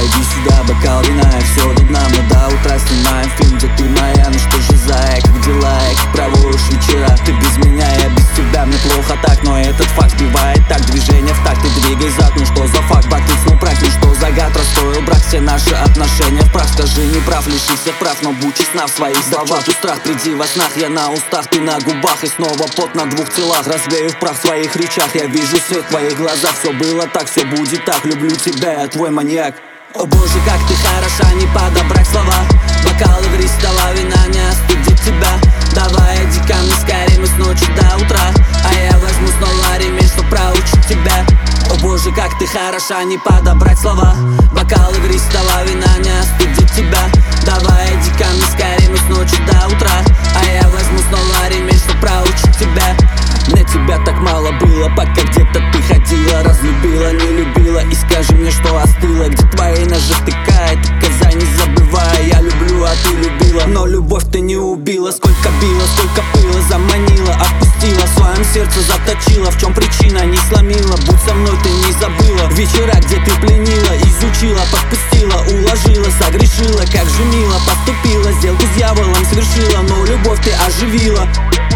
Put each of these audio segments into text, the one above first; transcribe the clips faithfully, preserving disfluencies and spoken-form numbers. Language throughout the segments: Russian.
иди сюда, бокал вина, и все до дна. Мы до утра снимаем фильм, где ты моя. Ну что же, зая, как дела, и как проводишь вечера? Ты без меня, я без тебя, мне плохо так. Но этот факт сбивает так, движение в такт. Ты двигай зад, ну что за факт? Батлиц, ну прах, ну что за гад? Расстроил брак, все наши отношения в прах. Скажи, не прав, лиши всех прав, но будь честна в своих словах. Тут страх, приди во снах, я на устах, ты на губах. И снова пот на двух телах, развею в прах в своих речах. Я вижу свет в твоих глазах, все было так, все будет так. Люблю тебя, я твой маньяк. О боже, как ты хороша, не подобрать слова. Бокал игры, стола, вина не остудит тебя. Давай, иди ко мне скорее, мы с ночи до утра. А я возьму снова ремень, чтоб проучить тебя. О боже, как ты хороша, не подобрать слова. Бокал игры, стола, вина не остудит тебя. Давай, иди ко мне скорее, мы с ночи до утра. А я возьму снова ремень, чтоб проучить тебя. Мне тебя так мало было, пока где-то ты ходила. Разлюбила, не любила, и скажи мне, что остыла. Где твои ножи втыкает, и Казань не забывай. Я люблю, а ты любила, но любовь ты не убила. Сколько била, сколько пыла, заманила, отпустила. В своем сердце заточила, в чем причина не сломила. Будь со мной, ты не забыла вечера, где ты пленила, изучила, подпустила, уложила, согрешила. Как же мило поступила, сделку с дьяволом совершила. Но любовь ты оживила.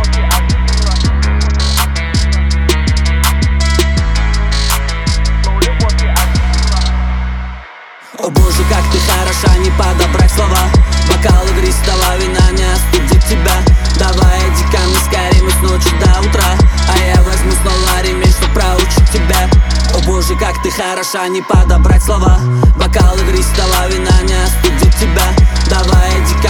О боже, как ты хороша, не подобрать слова. Бокал игры, стола, вина не остудит тебя. Давай, иди ко мне скорее, мы с ночи до утра. А я возьму снова ремень, чтоб проучить тебя. О боже, как ты хороша, не подобрать слова. Бокал игры, стола, вина не остудит тебя. Давай, иди ко